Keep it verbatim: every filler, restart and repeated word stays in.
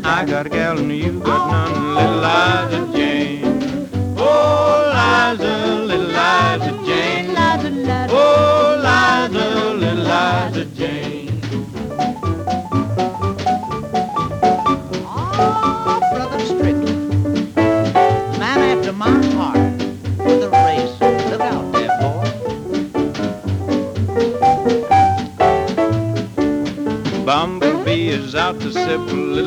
I got a gal and you got none, little Liza Jane. Oh, Liza, little Liza Jane. Oh, Liza, little Liza Jane. Oh, Brother Strickland, man after my heart, with a race. Look out there, boy. Bumblebee is out to sip a little